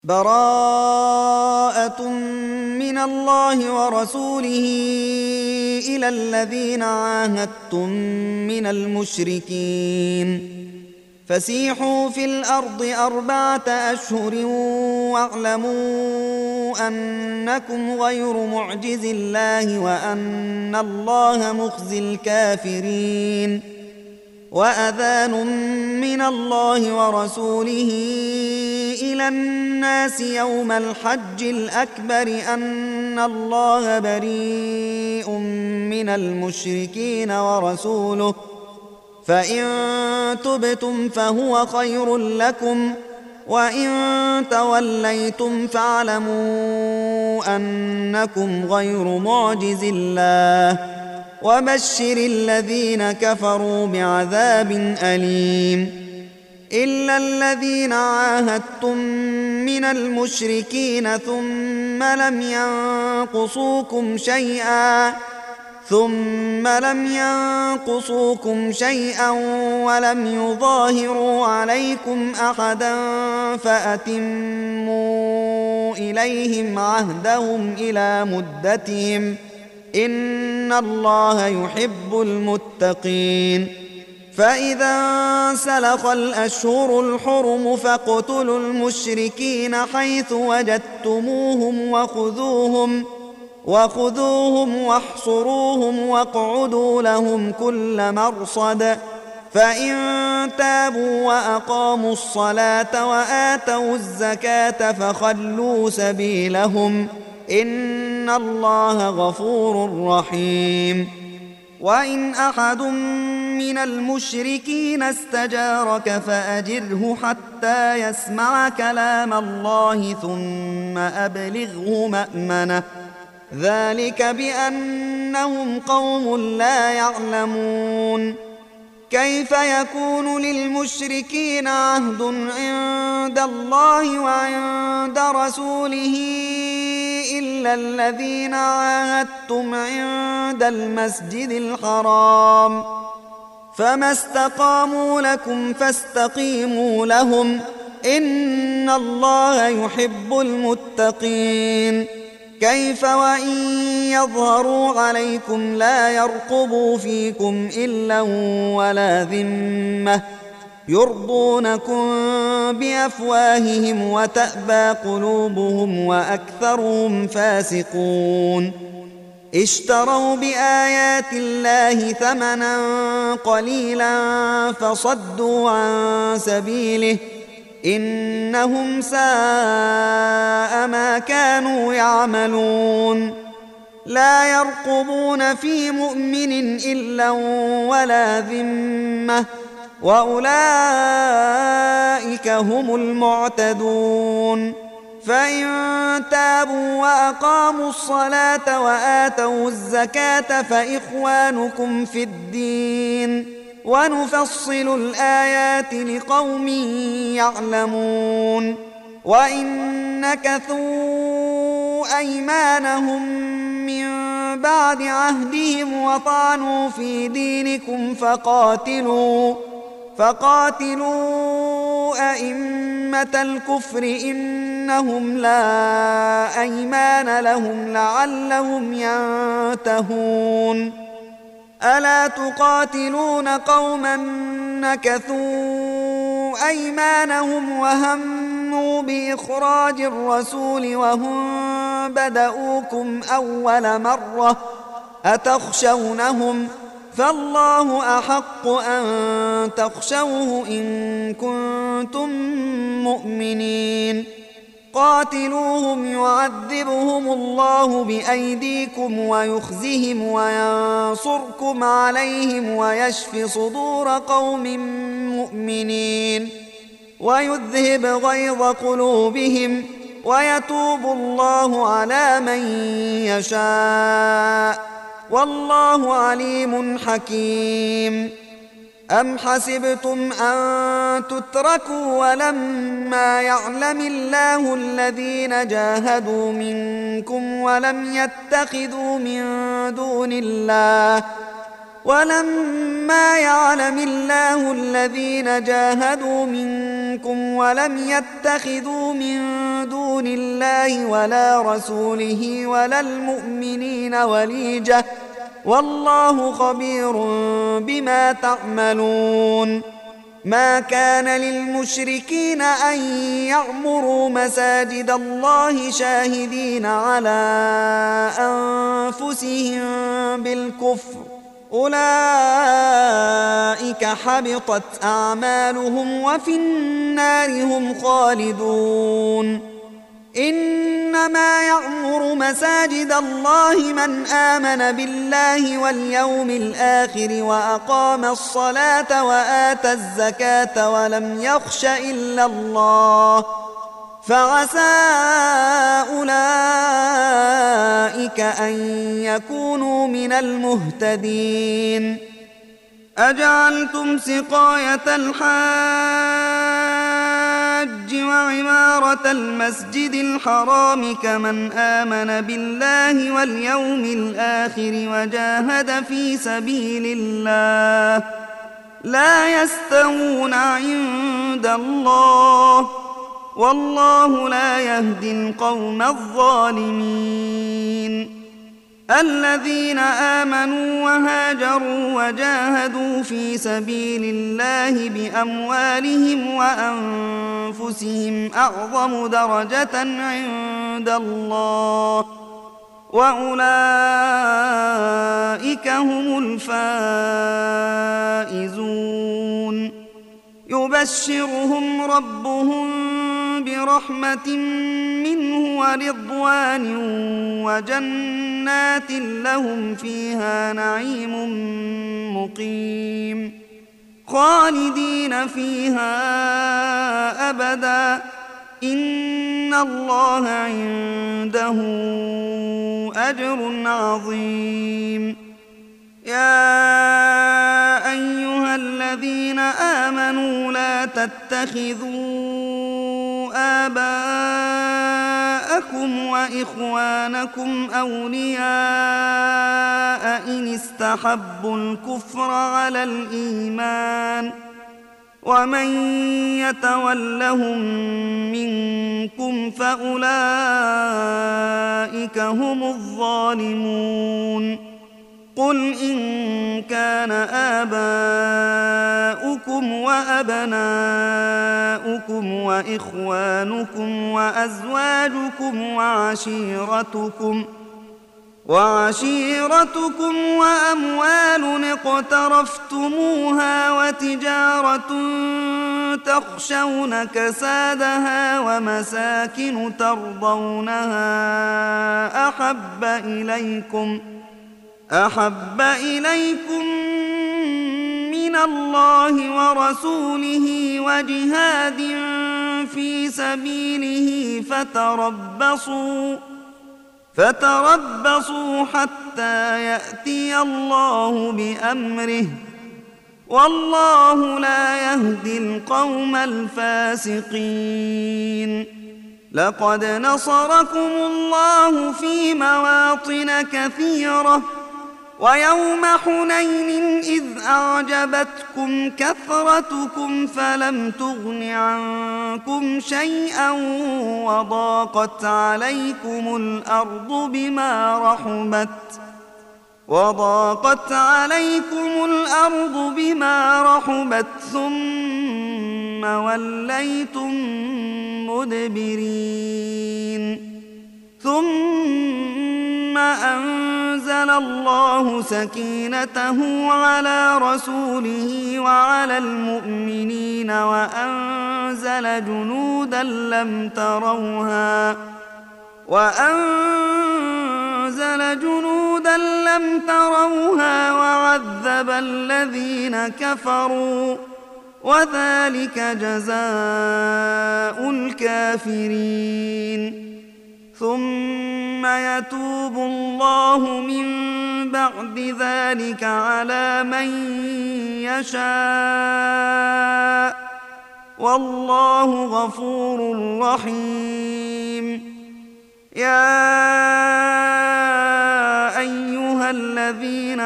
براءة من الله ورسوله إلى الذين عاهدتم من المشركين فسيحوا في الأرض 4 أشهر واعلموا أنكم غير معجز الله وأن الله مخزي الكافرين وأذان من الله ورسوله إلى الناس يوم الحج الأكبر أن الله بريء من المشركين ورسوله فإن تبتم فهو خير لكم وإن توليتم فاعلموا أنكم غير معجز الله وبشر الذين كفروا بعذاب أليم إلا الذين عاهدتم من المشركين ثم لم ينقصوكم شيئا ولم يظاهروا عليكم أحدا فأتموا إليهم عهدهم إلى مدتهم إن الله يحب المتقين فإذا انسلخ الأشهر الحرم فاقتلوا المشركين حيث وجدتموهم وخذوهم واحصروهم واقعدوا لهم كل مرصد فإن تابوا وأقاموا الصلاة وآتوا الزكاة فخلوا سبيلهم إن الله غفور رحيم وإن أحد من المشركين استجارك فأجره حتى يسمع كلام الله ثم أبلغه مأمنه ذلك بأنهم قوم لا يعلمون كيف يكون للمشركين عهد عند الله وعند رسوله إلا الذين عاهدتم عند المسجد الحرام فما استقاموا لكم فاستقيموا لهم إن الله يحب المتقين كيف وإن يظهروا عليكم لا يرقبوا فيكم إلا ولا ذمة يرضونكم بأفواههم وتأبى قلوبهم وأكثرهم فاسقون اشتروا بآيات الله ثمنا قليلا فصدوا عن سبيله إنهم ساء ما كانوا يعملون لا يرقبون في مؤمن إلا ولا ذمة وأولئك هم المعتدون فإن تابوا وأقاموا الصلاة وآتوا الزكاة فإخوانكم في الدين ونفصل الآيات لقوم يعلمون وإن نكثوا أيمانهم من بعد عهدهم وطعنوا في دينكم فقاتلوا أئمة الكفر إنهم لا أيمان لهم لعلهم ينتهون ألا تقاتلون قوما نكثوا أيمانهم وهموا بإخراج الرسول وهم بدؤوكم أول مرة أتخشونهم فالله أحق أن تخشوه إن كنتم مؤمنين قاتلوهم يعذبهم الله بأيديكم ويخزهم وينصركم عليهم ويشف صدور قوم مؤمنين ويذهب غيظ قلوبهم ويتوب الله على من يشاء والله عليم حكيم أم حسبتم أن تتركوا ولما يعلم الله الذين جاهدوا منكم ولم يتخذوا من دون لله ولا رسوله ولا المؤمنين وليجة والله خبير بما تعملون. ما كان للمشركين أن يعمروا مساجد الله شاهدين على أنفسهم بالكفر أولئك حبطت أعمالهم وفي النار هم خالدون. إنما يعمر مساجد الله من آمن بالله واليوم الآخر وأقام الصلاة وآتى الزكاة ولم يخش إلا الله فعسى أولئك أن يكونوا من المهتدين. أجعلتم سقاية الحاج وعمارة المسجد الحرام كمن آمن بالله واليوم الآخر وجاهد في سبيل الله لا يستوون عند الله والله لا يهدي القوم الظالمين. الذين آمنوا وهاجروا وجاهدوا في سبيل الله بأموالهم وأنفسهم أعظم درجة عند الله وأولئك هم الفائزون. يبشرهم ربهم برحمة منه ورضوان وجنات لهم فيها نعيم مقيم خالدين فيها أبدا إن الله عنده أجر عظيم. يا أيها الذين آمنوا لا تتخذوا آباءكم وإخوانكم أولياء إن استحبوا الكفر على الإيمان ومن يتولهم منكم فأولئك هم الظالمون. قل إن كان آباؤكم وأبناؤكم وإخوانكم وأزواجكم وعشيرتكم وأموال اقترفتموها وتجارة تخشون كسادها ومساكن ترضونها أحب إليكم من الله ورسوله وجهاد في سبيله فتربصوا حتى يأتي الله بأمره والله لا يهدي القوم الفاسقين. لقد نصركم الله في مواطن كثيرة ويوم حنين إذ أعجبتكم كثرتكم فلم تغن عنكم شيئا وضاقت عليكم الأرض بما رحبت ثم وليتم مدبرين. ثم أنزل الله سكينته على رسوله وعلى المؤمنين وأنزل جنودا لم تروها وعذب الذين كفروا وذلك جزاء الكافرين. ثم يتوب الله من بعد ذلك على من يشاء والله غفور رحيم. يا أيها الذين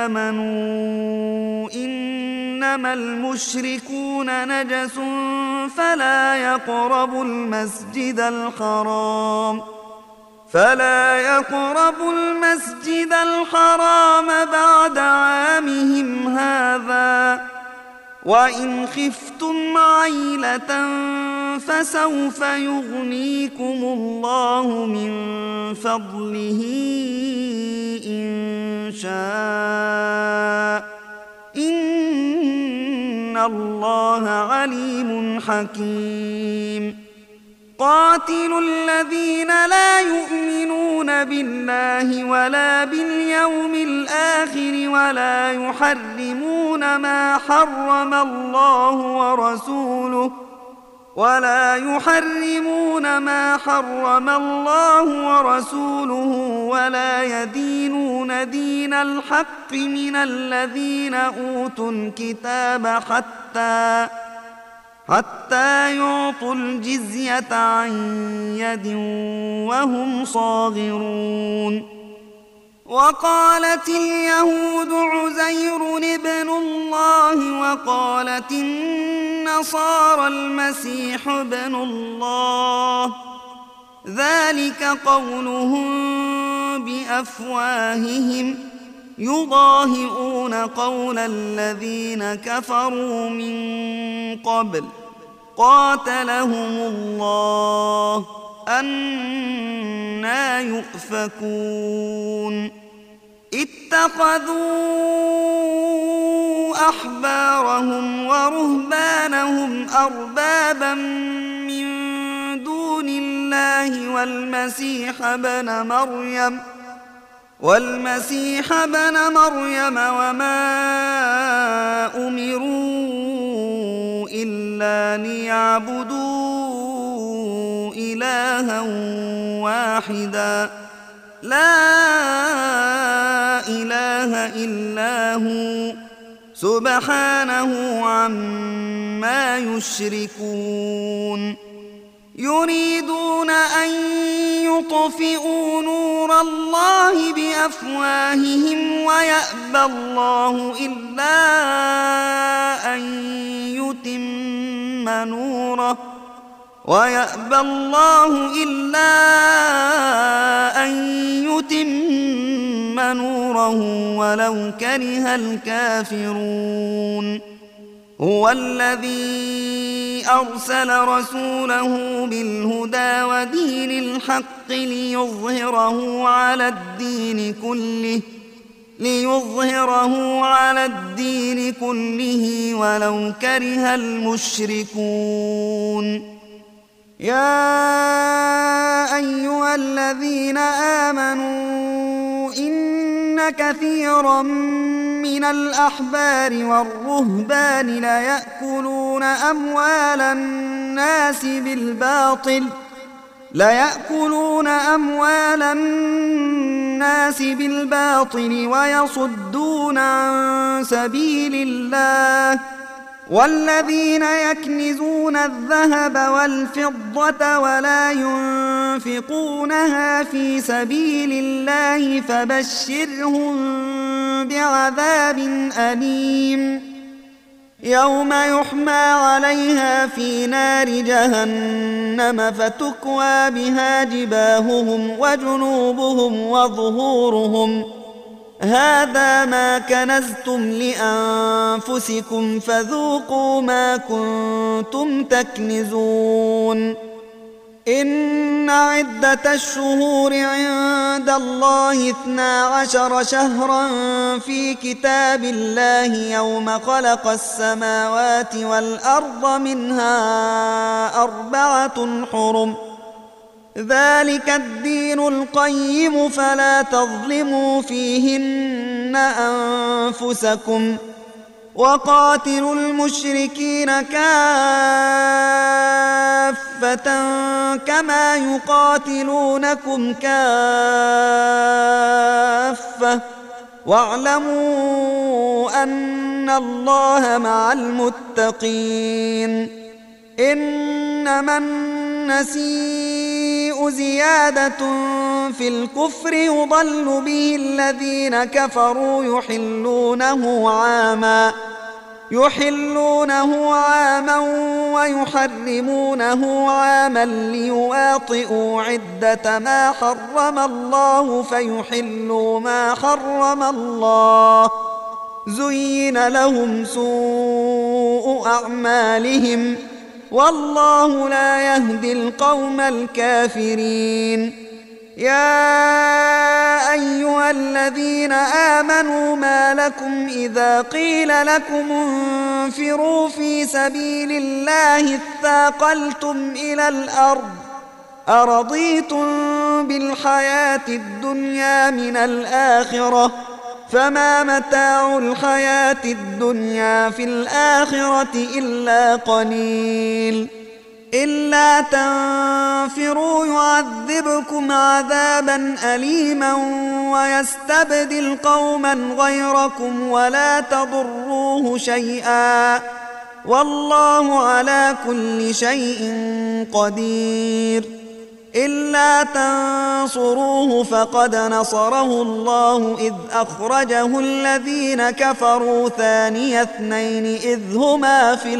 آمنوا إنما المشركون نجس فلا يقربوا المسجد الحرام بعد عامهم هذا. وإن خفتم عيلة فسوف يغنيكم الله من فضله إن شاء، إن الله عليم حكيم. قاتلوا الذين لا يؤمنون بالله ولا باليوم الآخر ولا يحرمون ما حرم الله ورسوله ولا يدينون دين الحق من الذين أوتوا الكتاب حتى يعطوا الجزية عن يد وهم صاغرون. وقالت اليهود عزير ابن الله وقالت النصارى المسيح ابن الله، ذلك قولهم بأفواههم يضاهئون قول الذين كفروا من قبل قاتلهم الله أنى يؤفكون. اتخذوا أحبارهم ورهبانهم أربابا من دون الله والمسيح ابن مريم وما أمروا إلا ليعبدوا إلها واحدا لا إله إلا هو سبحانه عما يشركون. يريدون أن يطفئوا نور الله بأفواههم ويأبى الله إلا أن يتم نوره ولو كره الكافرون. هو الذي أرسل رسوله بالهدى ودين الحق ليظهره على الدين كله ولو كره المشركون. يا أيها الذين آمنوا إن كثيرا من الأحبار والرهبان ليأكلون أموال الناس بالباطل ويصدون عن سبيل الله. والذين يكنزون الذهب والفضة ولا ينفقونها في سبيل الله فبشرهم بعذاب أليم يوم يحمى عليها في نار جهنم فتكوى بها جباههم وجنوبهم وظهورهم هذا ما كنزتم لأنفسكم فذوقوا ما كنتم تكنزون. إن عدة الشهور عند الله 12 شهرا في كتاب الله يوم خلق السماوات والأرض منها 4 حرم ذلك الدين القيم فلا تظلموا فيهن أنفسكم وقاتلوا المشركين كافة كما يقاتلونكم كافة واعلموا أن الله مع المتقين. إنما النسيء زيادة في الكفر يضل به الذين كفروا يحلونه عاما ويحرمونه عاما ليواطئوا عدة ما حرم الله فيحلوا ما حرم الله. زين لهم سوء أعمالهم والله لا يهدي القوم الكافرين. يا أيها الذين آمنوا ما لكم إذا قيل لكم انفروا في سبيل الله اثاقلتم إلى الأرض أرضيتم بالحياة الدنيا من الآخرة فما متاع الحياة الدنيا في الآخرة إلا قليل. إلا تنفروا يعذبكم عذابا أليما ويستبدل قوما غيركم ولا تضروه شيئا والله على كل شيء قدير. إلا تنصروه فقد نصره الله إذ أخرجه الذين كفروا ثاني اثنين إذ هما في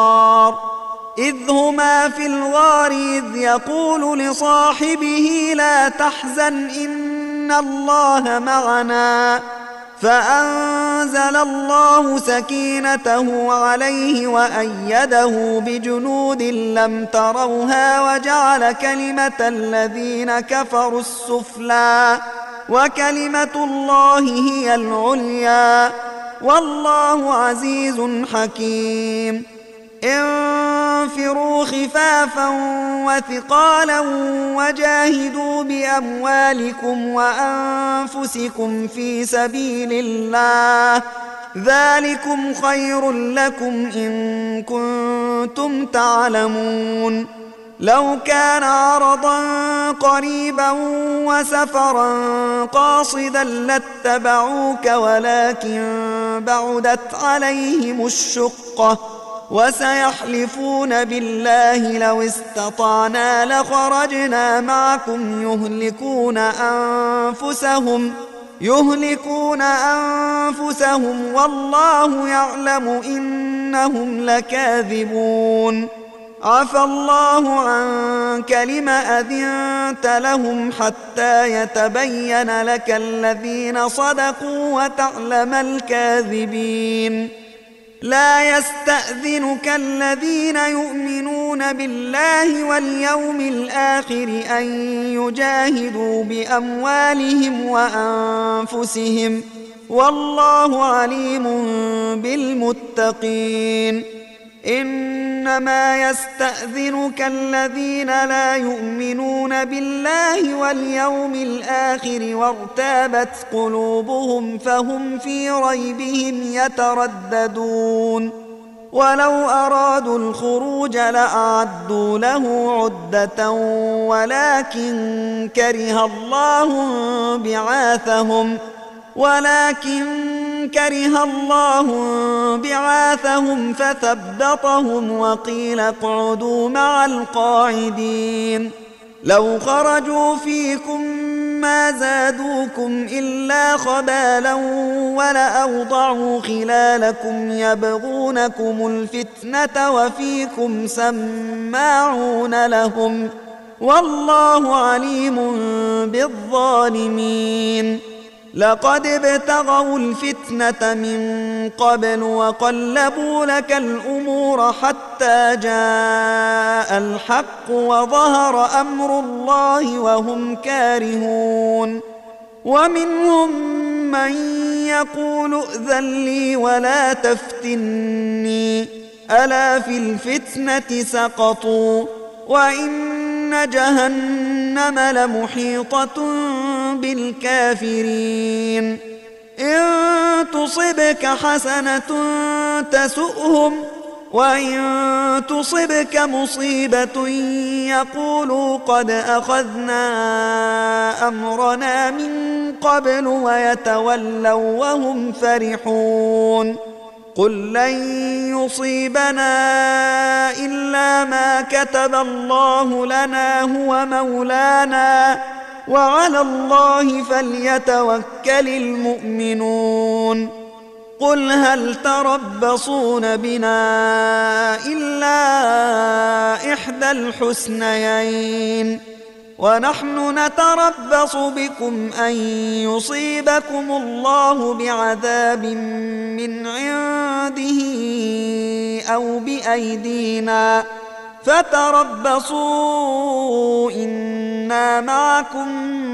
الغار إذ يقول لصاحبه لا تحزن إن الله معنا فأنزل الله سكينته عليه وأيده بجنود لم تروها وجعل كلمة الذين كفروا السفلى وكلمة الله هي العليا والله عزيز حكيم. انفروا خفافا وثقالا وجاهدوا بأموالكم وأنفسكم في سبيل الله ذلكم خير لكم إن كنتم تعلمون. لو كان عرضا قريبا وسفرا قاصدا لاتبعوك ولكن بعدت عليهم الشقة وسيحلفون بالله لو استطعنا لخرجنا معكم يهلكون أنفسهم والله يعلم إنهم لكاذبون. عفى الله عنك لم أذنت لهم حتى يتبين لك الذين صدقوا وتعلم الكاذبين. لا يستأذنك الذين يؤمنون بالله واليوم الآخر أن يجاهدوا بأموالهم وأنفسهم والله عليم بالمتقين. إنما يستأذنك الذين لا يؤمنون بالله واليوم الآخر وارتابت قلوبهم فهم في ريبهم يترددون. ولو أرادوا الخروج لأعدوا له عدة ولكن كره الله بعاثهم فثبطهم وقيل اقعدوا مع القاعدين. لو خرجوا فيكم ما زادوكم إلا خبالا ولأوضعوا خلالكم يبغونكم الفتنة وفيكم سماعون لهم والله عليم بالظالمين. لقد ابتغوا الفتنة من قبل وقلبوا لك الأمور حتى جاء الحق وظهر أمر الله وهم كارهون. ومنهم من يقول ائذن لي ولا تفتني ألا في الفتنة سقطوا وإن جهنم لمحيطة بالكافرين. إن تصبك حسنة تسؤهم وإن تصبك مصيبة يقولوا قد أخذنا أمرنا من قبل ويتولوا وهم فرحون. قل لن يصيبنا إلا ما كتب الله لنا هو مولانا وعلى الله فليتوكل المؤمنون. قل هل تربصون بنا إلا إحدى الحسنيين ونحن نتربص بكم أن يصيبكم الله بعذاب من عنده أو بأيدينا فتربصوا إنا معكم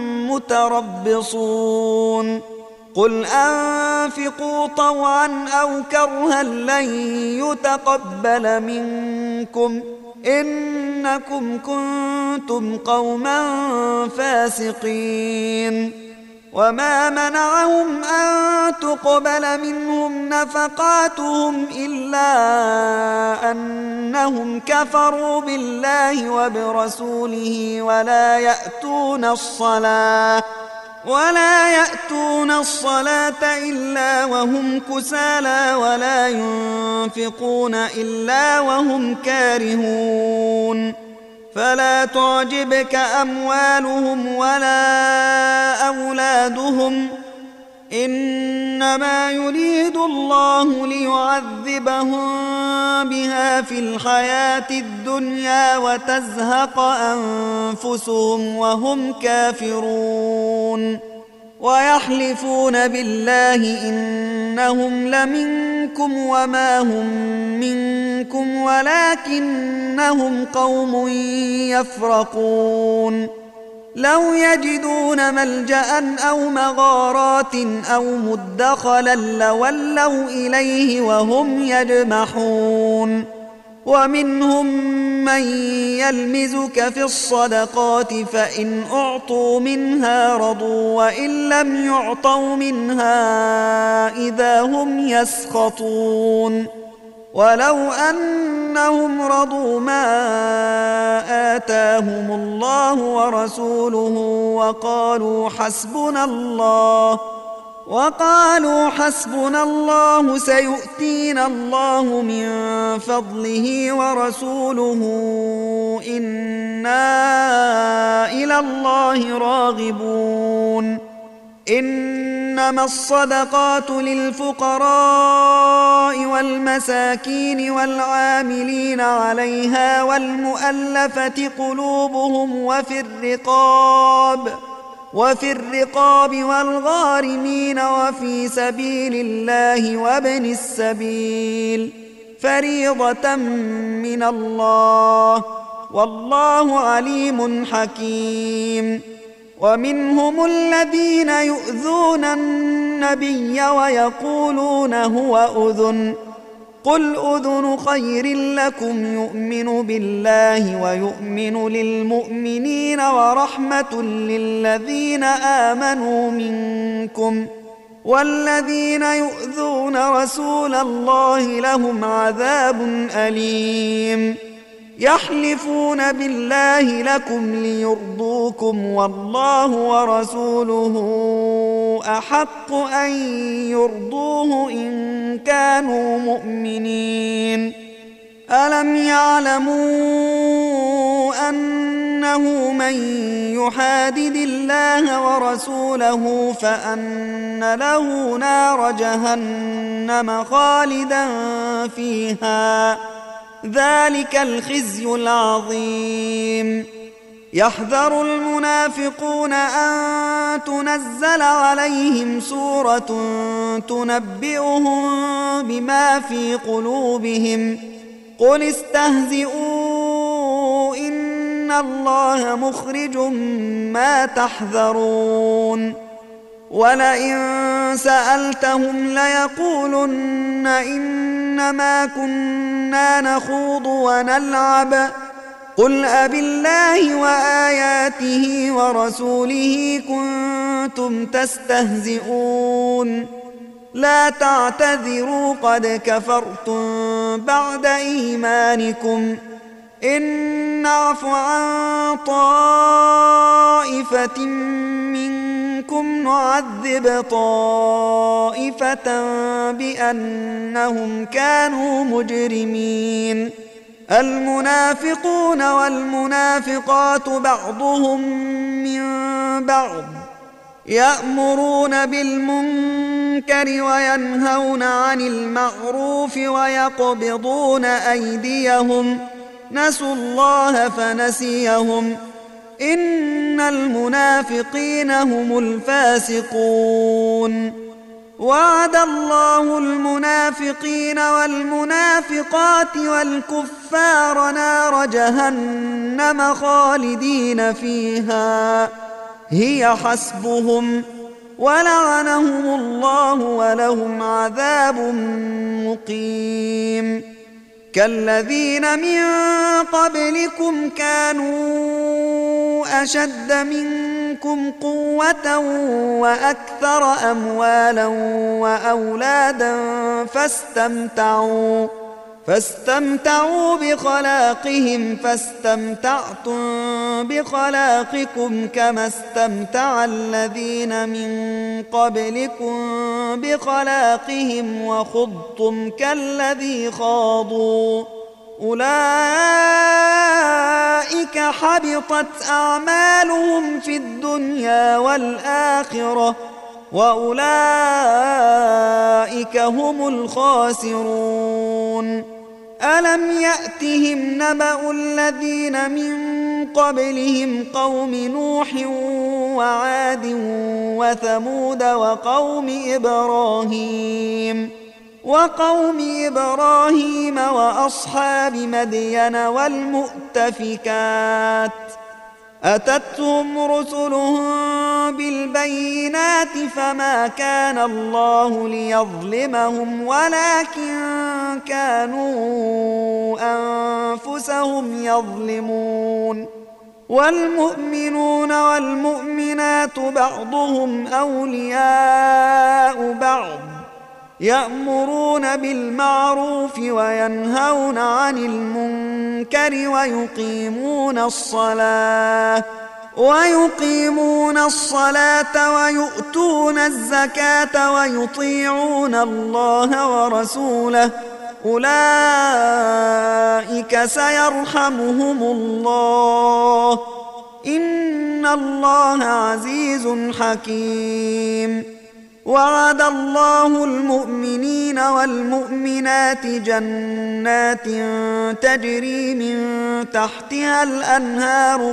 متربصون قل أنفقوا طوعا أو كرها لن يتقبل منكم إنكم كنتم قوما فاسقين وما منعهم أن تقبل منهم نفقاتهم إلا أنهم كفروا بالله وبرسوله ولا يأتون الصلاة إلا وهم كسالى ولا ينفقون إلا وهم كارهون فلا تعجبك أموالهم ولا أولادهم إنما يريد الله ليعذبهم بها في الحياة الدنيا وتزهق أنفسهم وهم كافرون ويحلفون بالله إنهم لمنكم وما هم منكم ولكنهم قوم يفرقون لو يجدون ملجأ أو مغارات أو مدخلا لولوا إليه وهم يجمحون ومنهم من يلمزك في الصدقات فإن أعطوا منها رضوا وإن لم يعطوا منها إذا هم يسخطون ولو أنهم رضوا ما آتاهم الله ورسوله وقالوا حسبنا الله سيؤتينا الله من فضله ورسوله إنا إلى الله راغبون إنما الصدقات للفقراء والمساكين والعاملين عليها والمؤلفة قلوبهم وفي الرقاب والغارمين وفي سبيل الله وابن السبيل فريضة من الله والله عليم حكيم ومنهم الذين يؤذون النبي ويقولون هو أذن قل أذن خير لكم يؤمن بالله ويؤمن للمؤمنين ورحمة للذين آمنوا منكم والذين يؤذون رسول الله لهم عذاب أليم يحلفون بالله لكم ليرضوكم والله ورسوله أحق أن يرضوه إن كانوا مؤمنين ألم يعلموا أنه من يحادد الله ورسوله فأن له نار جهنم خالدا فيها ذلك الخزي العظيم يحذر المنافقون أن تنزل عليهم سورة تنبئهم بما في قلوبهم قل استهزئوا إن الله مخرج ما تحذرون ولئن سألتهم ليقولن إنما كنا نخوض ونلعب قل أبالله وآياته ورسوله كنتم تستهزئون لا تعتذروا قد كفرتم بعد إيمانكم إن نعف عن طائفة منكم نعذب طائفة بأنهم كانوا مجرمين المنافقون والمنافقات بعضهم من بعض يأمرون بالمنكر وينهون عن المعروف ويقبضون أيديهم نسوا الله فنسيهم إن المنافقين هم الفاسقون وعد الله المنافقين والمنافقات والكفار نار جهنم خالدين فيها هي حسبهم ولعنهم الله ولهم عذاب مقيم كالذين من قبلكم كانوا أشد منكم قوة وأكثر أموالا وأولادا فاستمتعوا بخلاقهم فاستمتعتم بخلاقكم كما استمتع الذين من قبلكم بخلاقهم وخضتم كالذي خاضوا أولئك حبطت أعمالهم في الدنيا والآخرة وأولئك هم الخاسرون ألم يأتهم نبأ الذين من قبلهم قوم نوح وعاد وثمود وقوم إبراهيم وأصحاب مدين والمؤتفكات أتتهم رسلهم بالبينات فما كان الله ليظلمهم ولكن كانوا أنفسهم يظلمون والمؤمنون والمؤمنات بعضهم أولياء بعض يأمرون بالمعروف وينهون عن المنكر ويقيمون الصلاة ويؤتون الزكاة ويطيعون الله ورسوله أولئك سيرحمهم الله إن الله عزيز حكيم وعد الله المؤمنين والمؤمنات جنات تجري من تحتها الأنهار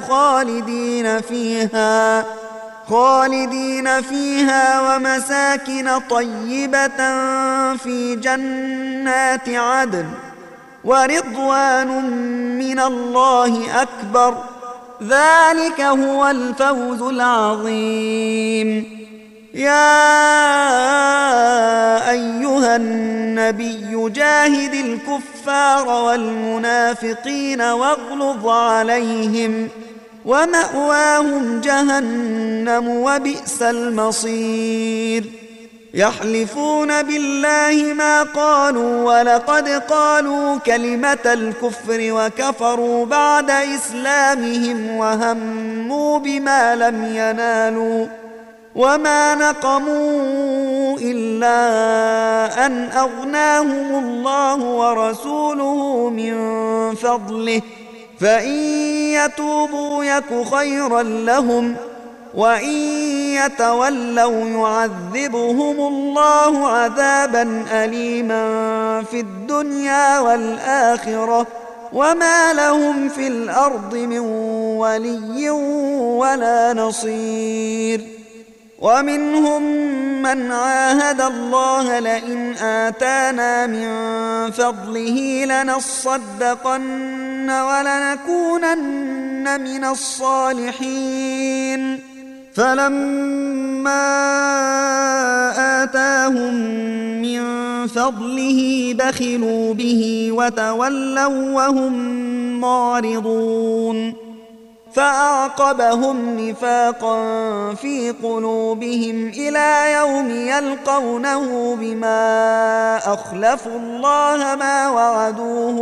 خالدين فيها ومساكن طيبة في جنات عدن ورضوان من الله أكبر ذلك هو الفوز العظيم يا أيها النبي جاهد الكفار والمنافقين واغلظ عليهم ومأواهم جهنم وبئس المصير يحلفون بالله ما قالوا ولقد قالوا كلمة الكفر وكفروا بعد إسلامهم وهموا بما لم ينالوا وما نقموا إلا أن أغناهم الله ورسوله من فضله فإن يتوبوا يك خيرا لهم وإن يتولوا يعذبهم الله عذابا أليما في الدنيا والآخرة وما لهم في الأرض من ولي ولا نصير ومنهم من عاهد الله لئن آتانا من فضله لنصدقن ولنكونن من الصالحين فلما آتاهم من فضله بخلوا به وتولوا وهم معرضون فأعقبهم نفاقا في قلوبهم إلى يوم يلقونه بما أخلفوا الله ما وعدوه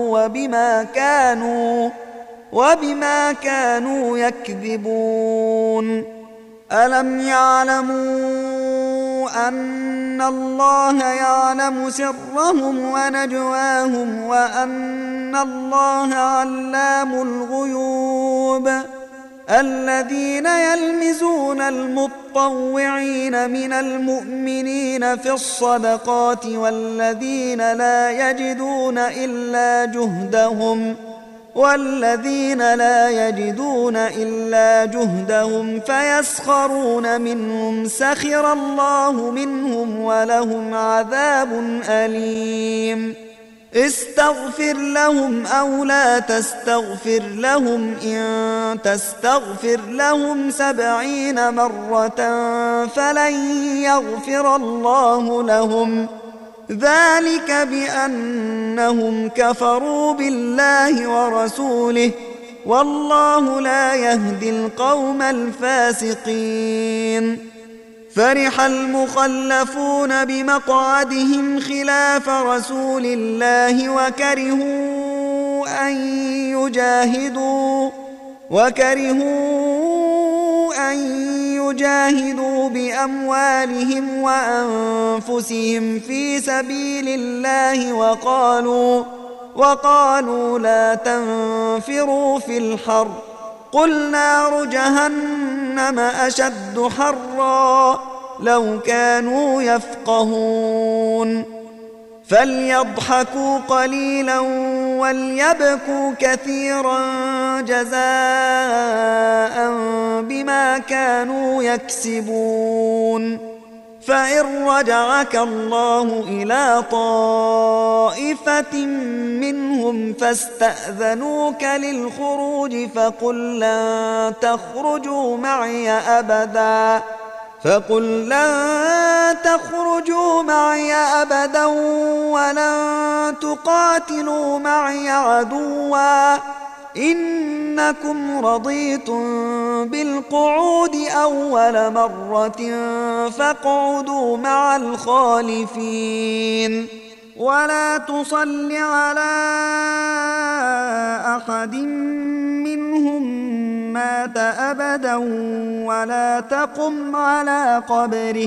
وبما كانوا يكذبون ألم يعلموا أن الله يعلم سرهم ونجواهم وأن الله علام الغيوب الذين يلمزون المطوعين من المؤمنين في الصدقات والذين لا يجدون إلا جهدهم فيسخرون منهم سخر الله منهم ولهم عذاب أليم استغفر لهم أو لا تستغفر لهم إن تستغفر لهم 70 مرة فلن يغفر الله لهم ذلك بأنهم كفروا بالله ورسوله والله لا يهدي القوم الفاسقين فرح المخلفون بمقعدهم خلاف رسول الله وكرهوا أن يجاهدوا بأموالهم وأنفسهم في سبيل الله وقالوا لا تنفروا في الحر قل نار جهنم أشد حرا لو كانوا يفقهون فليضحكوا قليلا وليبكوا كثيرا جزاء بما كانوا يكسبون فإن رجعك الله إلى طائفة منهم فاستأذنوك للخروج فقل لن تخرجوا معي أبدا ولن تقاتلوا معي عدوا إنكم رضيتم بالقعود أول مرة فاقعدوا مع الخالفين ولا تصل على أحد منهم مات أبدا ولا تقم على قبره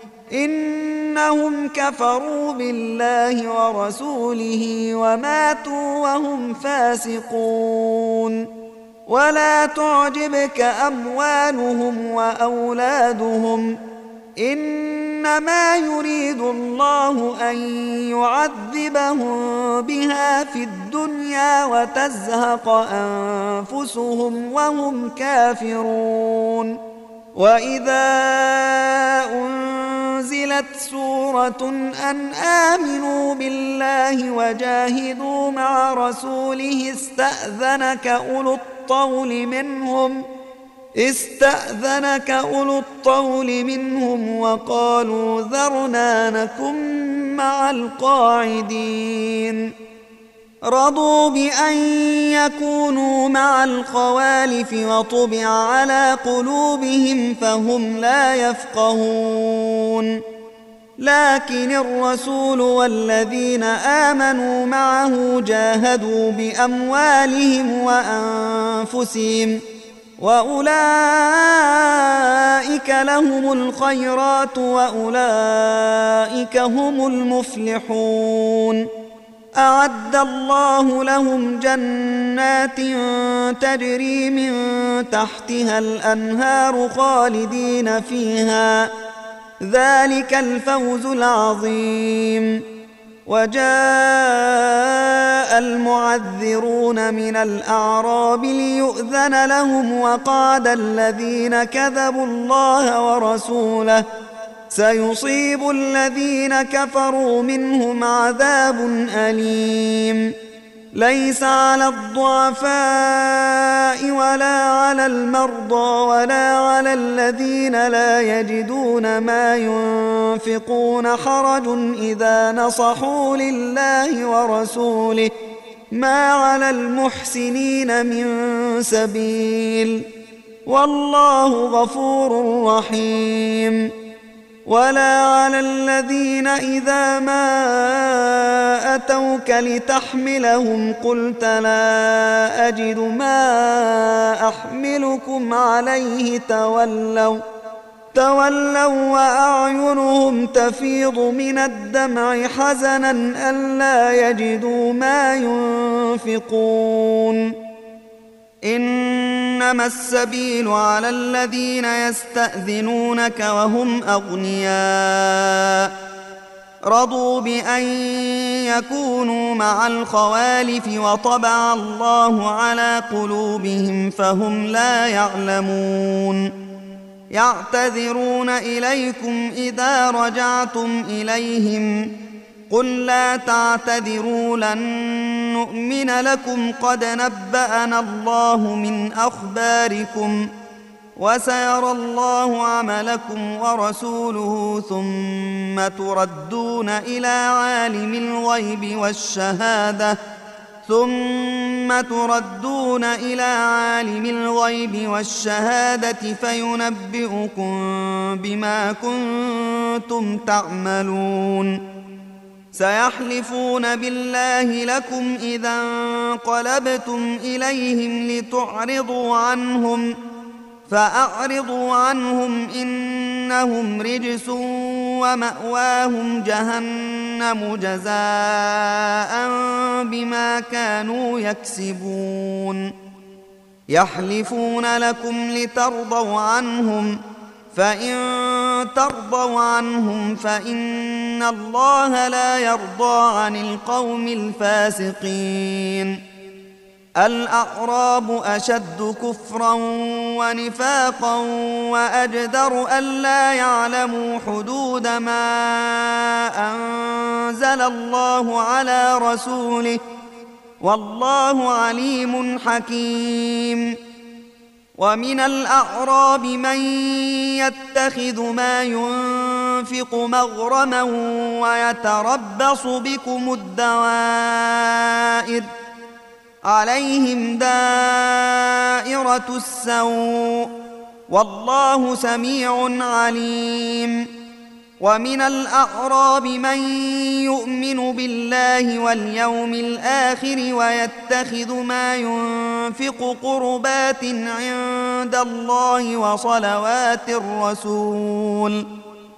إنهم كفروا بالله ورسوله وماتوا وهم فاسقون ولا تعجبك أموالهم وأولادهم إنما يريد الله أن يعذبهم بها في الدنيا وتزهق أنفسهم وهم كافرون وإذا أنزلت سورة أن آمنوا بالله وجاهدوا مع رسوله استأذنك أولو الطول منهم وقالوا ذرنا نكن مع القاعدين رضوا بأن يكونوا مع الخوالف وطبع على قلوبهم فهم لا يفقهون لكن الرسول والذين آمنوا معه جاهدوا بأموالهم وأنفسهم وأولئك لهم الخيرات وأولئك هم المفلحون أعد الله لهم جنات تجري من تحتها الأنهار خالدين فيها ذلك الفوز العظيم وجاء المعذرون من الأعراب ليؤذن لهم وقعد الذين كذبوا الله ورسوله سيصيب الذين كفروا منهم عذاب أليم ليس على الضعفاء ولا على المرضى ولا على الذين لا يجدون ما ينفقون حرج إذا نصحوا لله ورسوله ما على المحسنين من سبيل والله غفور رحيم ولا على الذين إذا ما أتوك لتحملهم قلت لا أجد ما أحملكم عليه تولوا وأعينهم تفيض من الدمع حزنا ألا يجدوا ما ينفقون إنما السبيل على الذين يستأذنونك وهم أغنياء رضوا بأن يكونوا مع الخوالف وطبع الله على قلوبهم فهم لا يعلمون يعتذرون إليكم إذا رجعتم إليهم قل لا تعتذروا لن نؤمن لكم قد نبأنا الله من أخباركم وسيرى الله عملكم ورسوله ثم تردون إلى عالم الغيب والشهادة فينبئكم بما كنتم تعملون سيحلفون بالله لكم إذا انقلبتم إليهم لتعرضوا عنهم فأعرضوا عنهم إنهم رجس ومأواهم جهنم جزاء بما كانوا يكسبون يحلفون لكم لترضوا عنهم فإن ترضوا عنهم فإن الله لا يرضى عن القوم الفاسقين الأعراب أشد كفرا ونفاقا وأجدر ألا يعلموا حدود ما أنزل الله على رسوله والله عليم حكيم ومن الأعراب من يتخذ ما ينفق مغرما ويتربص بكم الدوائر عليهم دائرة السوء والله سميع عليم ومن الأعراب من يؤمن بالله واليوم الآخر ويتخذ ما ينفق قربات عند الله وصلوات الرسول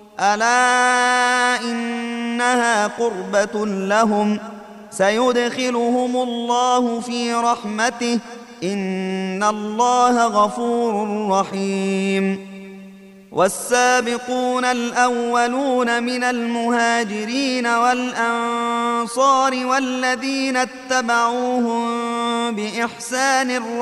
ألا إنها قربة لهم سيدخلهم الله في رحمته إن الله غفور رحيم والسابقون الأولون من المهاجرين والأنصار والذين اتبعوهم بإحسان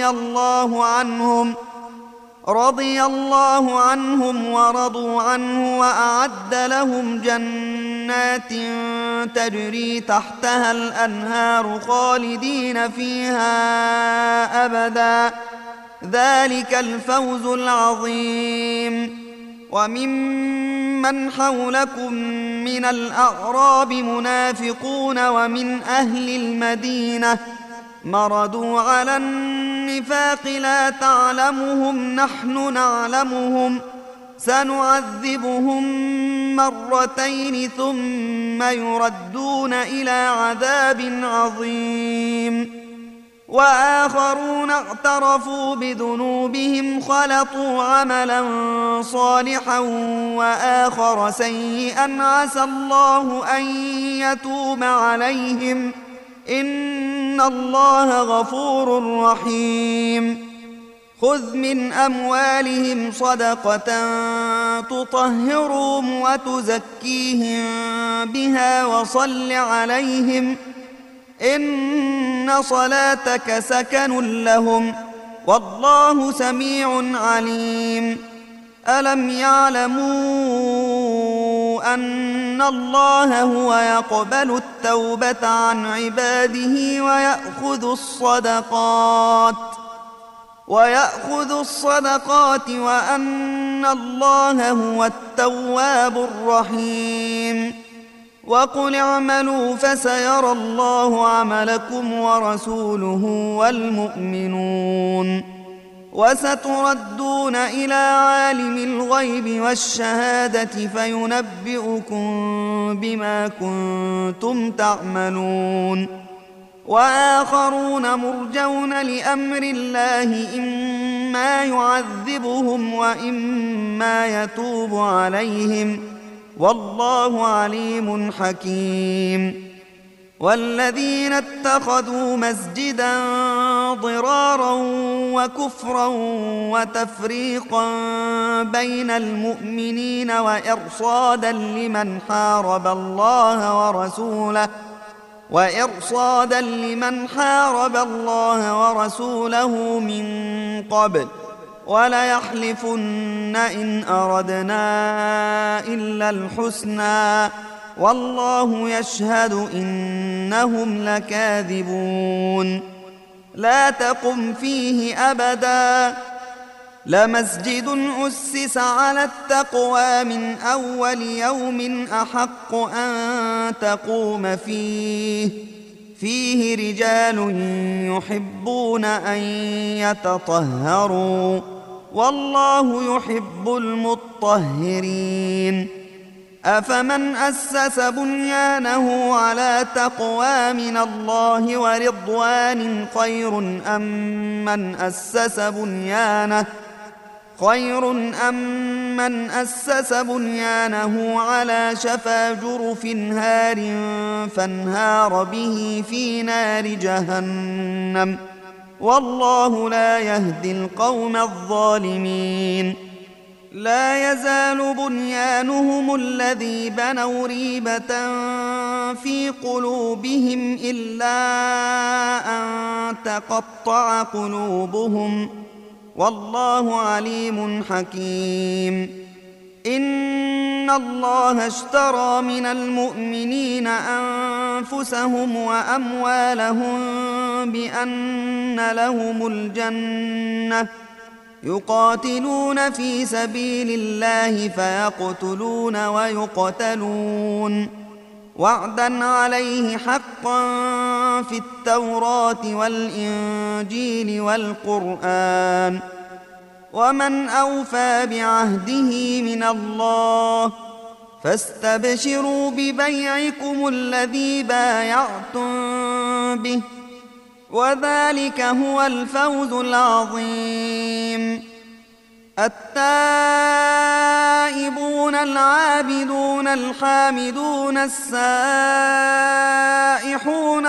رضي الله عنهم ورضوا عنه وأعد لهم جنات تجري تحتها الأنهار خالدين فيها أبدا ذلك الفوز العظيم وممن حولكم من الأعراب منافقون ومن أهل المدينة مردوا على النفاق لا تعلمهم نحن نعلمهم سنعذبهم مرتين ثم يردون إلى عذاب عظيم وآخرون اعترفوا بذنوبهم خلطوا عملا صالحا وآخر سيئا عسى الله أن يتوب عليهم إن الله غفور رحيم خذ من أموالهم صدقة تطهرهم وتزكيهم بها وصل عليهم إن صلاتك سكن لهم والله سميع عليم ألم يعلموا أن الله هو يقبل التوبة عن عباده ويأخذ الصدقات وأن الله هو التواب الرحيم وقل اعملوا فسيرى الله عملكم ورسوله والمؤمنون وستردون إلى عالم الغيب والشهادة فينبئكم بما كنتم تعملون وآخرون مرجون لأمر الله إما يعذبهم وإما يتوب عليهم والله عليم حكيم والذين اتخذوا مسجدا ضرارا وكفرا وتفريقا بين المؤمنين وإرصادا لمن حارب الله ورسوله من قبل وليحلفن إن أردنا إلا الحسنى والله يشهد إنهم لكاذبون لا تقم فيه أبدا لمسجد أسس على التقوى من أول يوم أحق أن تقوم فيه رجال يحبون أن يتطهروا والله يحب المطهرين أفمن أسس بنيانه على تقوى من الله ورضوان خير أم من أسس بنيانه على شفا جرف هار فانهار به في نار جهنم والله لا يهدي القوم الظالمين لا يزال بنيانهم الذي بنوا ريبة في قلوبهم إلا أن تقطع قلوبهم والله عليم حكيم إن الله اشترى من المؤمنين أنفسهم وأموالهم بأن لهم الجنة يقاتلون في سبيل الله فيقتلون ويقتلون وعدا عليه حقا في التوراة والإنجيل والقرآن ومن أوفى بعهده من الله فاستبشروا ببيعكم الذي بايعتم به وذلك هو الفوز العظيم التائبون العابدون الحامدون السائحون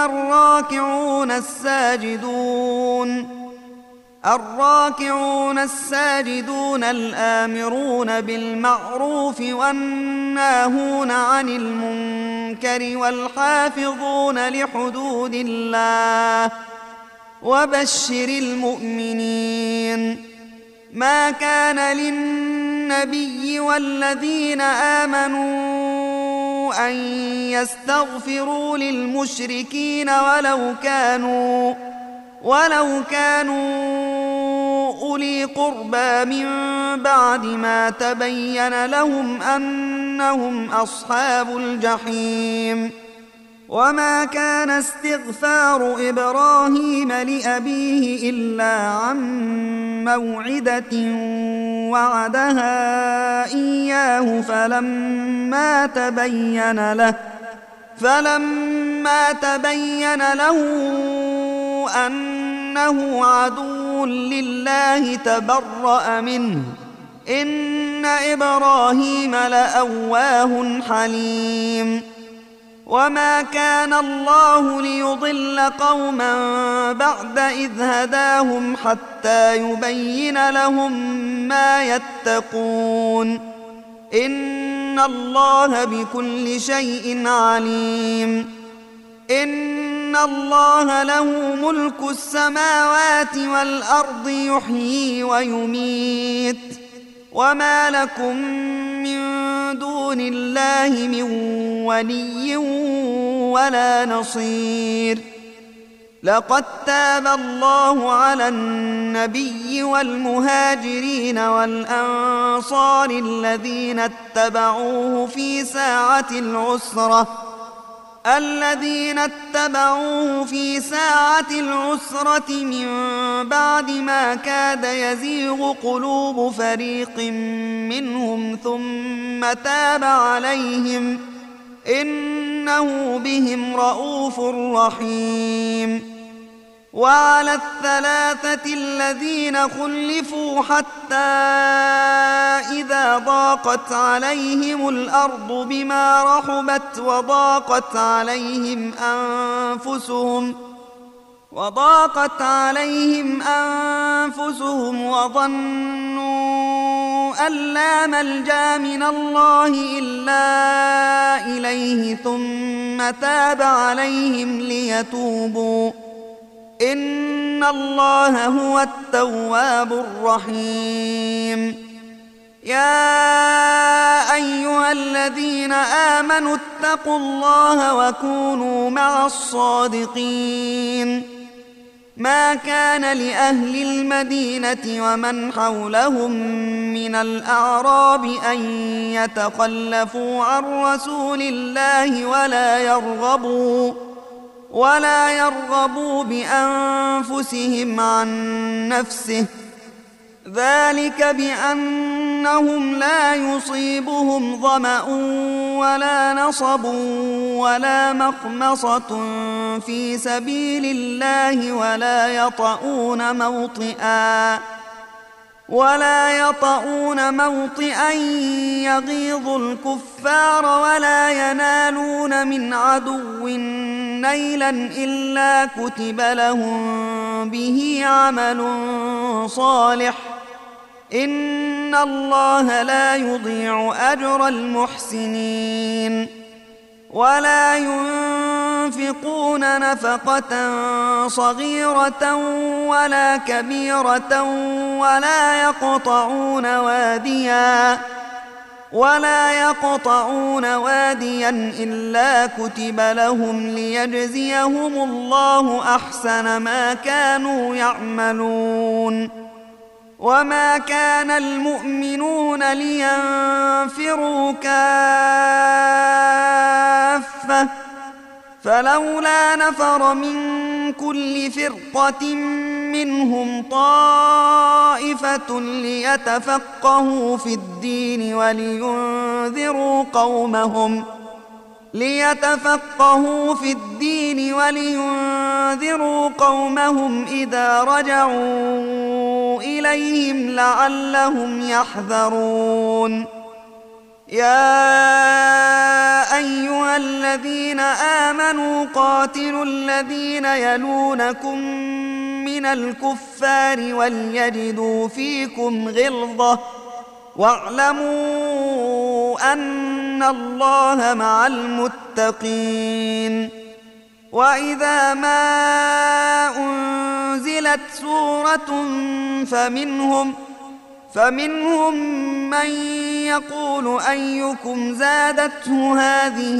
الراكعون الساجدون الآمرون بالمعروف والناهون عن المنكر والحافظون لحدود الله وبشر المؤمنين ما كان للنبي والذين آمنوا أن يستغفروا للمشركين ولو كانوا أولي قربى من بعد ما تبين لهم أنهم أصحاب الجحيم وما كان استغفار إبراهيم لأبيه إلا عن موعدة وعدها إياه فلما تبين له أنه عدو لله تبرأ منه إن إبراهيم لأواه حليم وما كان الله ليضل قوما بعد إذ هداهم حتى يبين لهم ما يتقون إن الله بكل شيء عليم إن الله له ملك السماوات والأرض يحيي ويميت وما لكم من دون الله من ولي ولا نصير لقد تاب الله على النبي والمهاجرين والأنصار الذين اتبعوه في ساعة العسرة من بعد ما كاد يزيغ قلوب فريق منهم ثم تاب عليهم إنه بهم رءوف رحيم وعلى الثلاثة الذين خلفوا حتى إذا ضاقت وضاقت عليهم الأرض بما رحبت وضاقت عليهم أنفسهم وظنوا أن لا ملجأ من الله إلا إليه ثم تاب عليهم ليتوبوا إن الله هو التواب الرحيم. يا أيها الذين آمنوا اتقوا الله وكونوا مع الصادقين. ما كان لأهل المدينة ومن حولهم من الأعراب أن يتخلفوا عن رسول الله ولا يرغبوا بأنفسهم عن نفسه، ذلك بأنهم لا يصيبهم ظمأ ولا نصب ولا مخمصة في سبيل الله ولا يطؤون موطئا يغيظ الكفار ولا ينالون من عدو نيلا إلا كتب لهم به عمل صالح، إن الله لا يضيع أجر المحسنين. ولا ينفقون نفقة صغيرة ولا كبيرة ولا يقطعون واديا إلا كتب لهم ليجزيهم الله أحسن ما كانوا يعملون. وما كان المؤمنون لينفروا كافة، فلولا نفر من كل فرقة منهم طائفة ليتفقهوا في الدين ولينذروا قومهم إذا رجعوا إليهم لعلهم يحذرون. يا أيها الذين آمنوا قاتلوا الذين يلونكم من الكفار وليجدوا فيكم غلظة واعلموا أن الله مع المتقين. وإذا ما أنزلت سورة فمنهم من يقول أيكم زادته هذه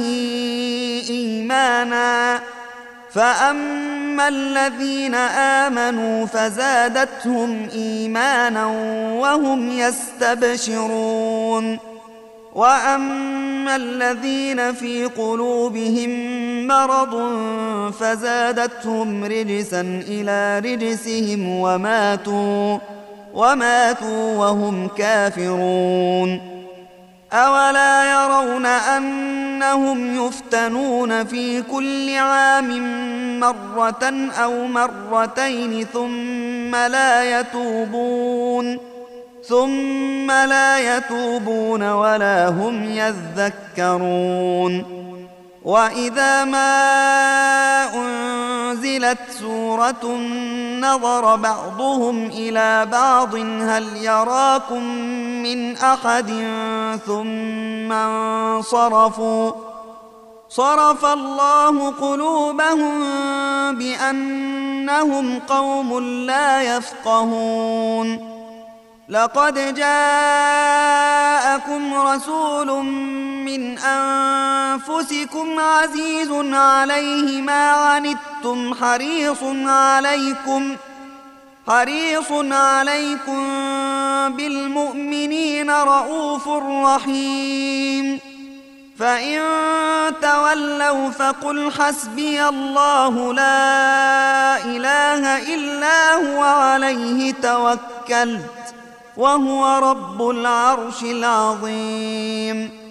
إيمانا، فأما الذين آمنوا فزادتهم إيمانا وهم يستبشرون. وأما الذين في قلوبهم مرض فزادتهم رجسا إلى رجسهم وماتوا وهم كافرون. أولا يرون أنهم يفتنون في كل عام مرة أو مرتين ثم لا يتوبون ولا هم يذكرون. وإذا ما أنزلت سورة نظر بعضهم إلى بعض هل يراكم من أحد ثم انصرفوا، صرف الله قلوبهم بأنهم قوم لا يفقهون. لقد جاءكم رسول من أنفسكم عزيز عليه ما عنتم حريص عليكم بالمؤمنين رؤوف رحيم. فإن تولوا فقل حسبي الله لا إله إلا هو عليه توكلت وهو رب العرش العظيم.